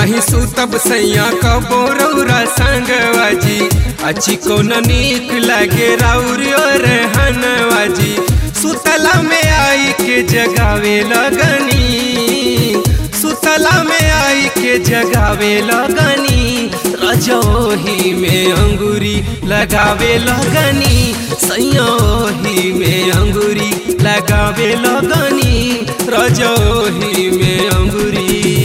नहीं सुतब सैया कबो रौरा संगवाजी अच्छी को नीक लगे राउर रहनवाजी सुतला में आई के जगावे लगनी सुतला में आई के जगावे लगनी रजोही में अंगूरी लगावे लगनी सैयोही में अंगूरी लगावे लगनी रजोही में अंगूरी।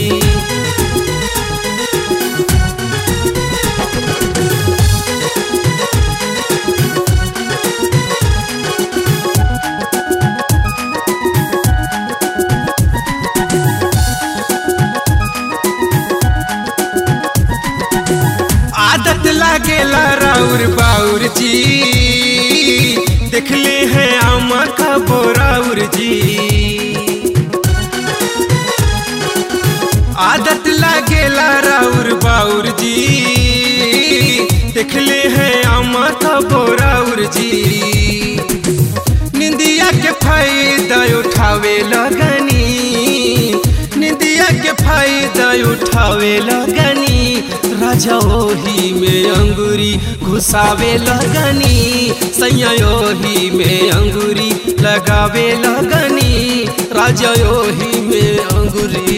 आदत लागेला राउर बाउर जी देखले हैं आमा का बोराउर जी आदत लागेला राउर बाउर जी देखले हैं आमा का बोराउर जी निंदिया के फायदा उठावे लगनी निंदिया के फायदा उठावे लगनी रजोही में अंगूरी घुसावे लगनी सैयोही में अंगूरी लगावे लगनी रजोही में अंगूरी।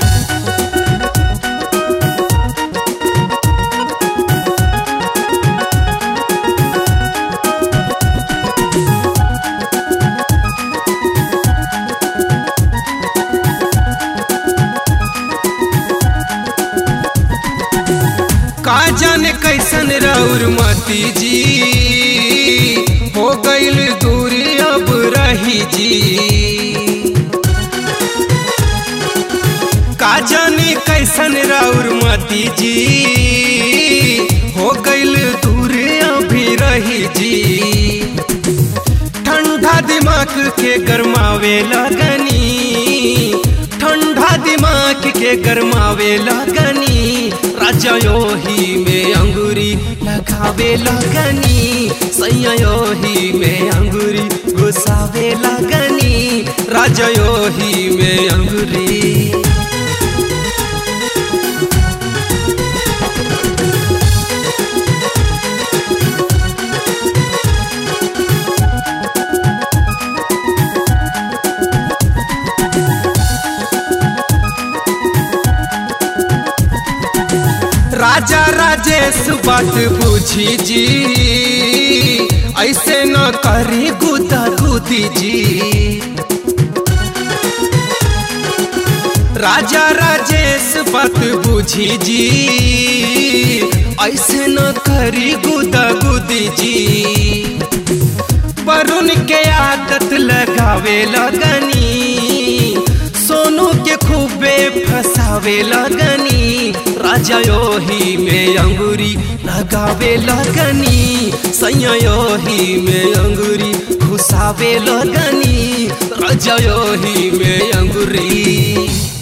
का जाने कैसन राउर मती जी हो गईल दूरी अब रही जी का जाने कैसन राउर मती जी हो गईल दूरी अभी रही जी ठंडा दिमाग के गरमावे लगनी ठंडा दिमाग के गरमावे लगनी रजोही में अंगूरी लगावे लगनी सैयोही में अंगूरी घुसावे लगनी रजोही में अंगूरी। राजा राजेश बात पूछी जी ऐसे न करी गुदा गुदी जी राजा राजेश बात पूछी जी ऐसे न करी गुदा गुदी जी वरुण के आदत लगावे लगनी सोनू के खूबे फसावे लगनी रजोही में अंगूरी लगावे लगनी सैयोही में अंगूरी घुसावे लगनी रजोही में अंगूरी।